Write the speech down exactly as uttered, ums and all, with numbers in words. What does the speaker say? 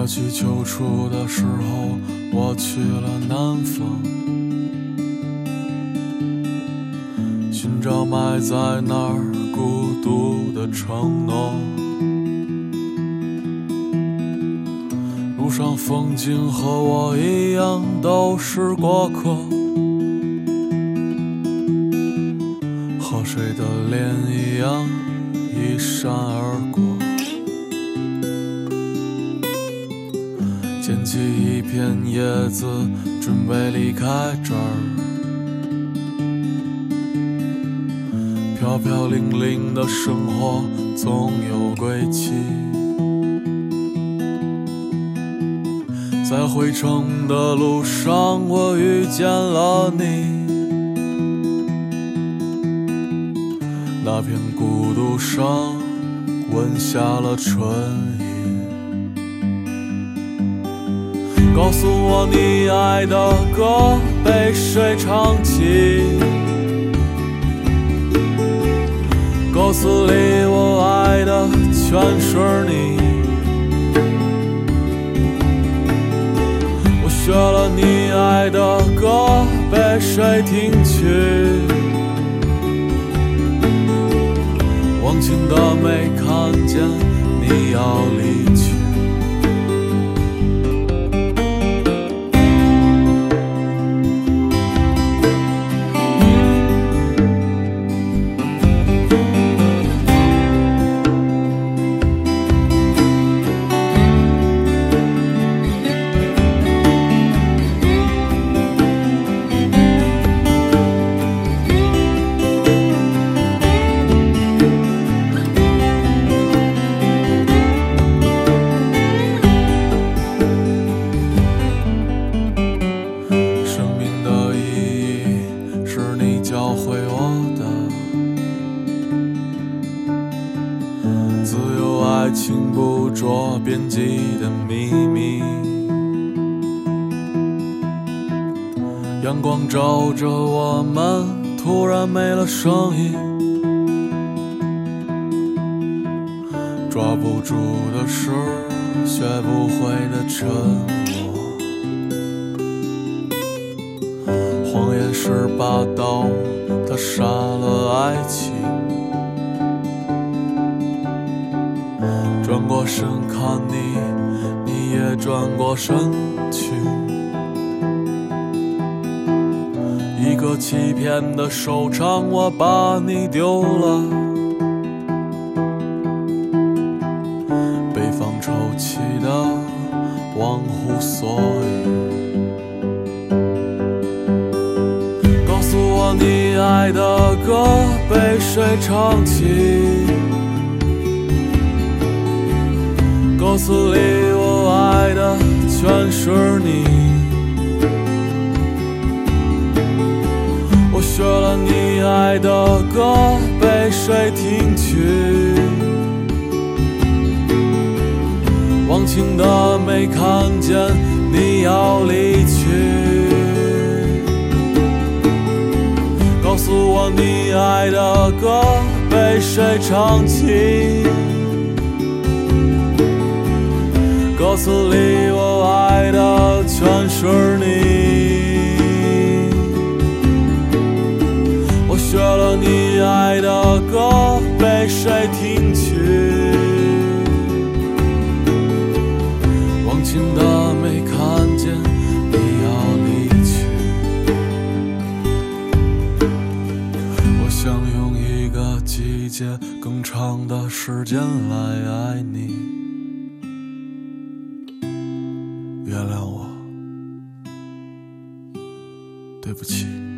去秋初的时候，我去了南方，寻找埋在那儿孤独的承诺。路上风景和我一样都是过客，和谁的脸一样一闪而过。捡起一片叶子，准备离开这儿。飘飘零零的生活总有归期，在回程的路上，我遇见了你。那片孤独上吻下了春意。告诉我你爱的歌被谁唱起，歌词里我爱的全是你。我学了你爱的歌被谁听取，忘情的没看见你要离去。爱情捕捉边际的秘密，阳光照着我们，突然没了声音，抓不住的事，学不会的沉默。谎言是把刀，它杀了爱情。转过身看你，你也转过身去。一个欺骗的收场，我把你丢了。北方抽泣的忘乎所以。告诉我你爱的歌被谁唱起，歌词里我爱的全是你。我学了你爱的歌被谁听取，忘情的没看见你要离去。告诉我你爱的歌被谁唱起，歌词里我爱的全是你。我学了你爱的歌被谁听取，忘情的没看见你要离去。我想用一个季节更长的时间来爱你，原谅我，对不起。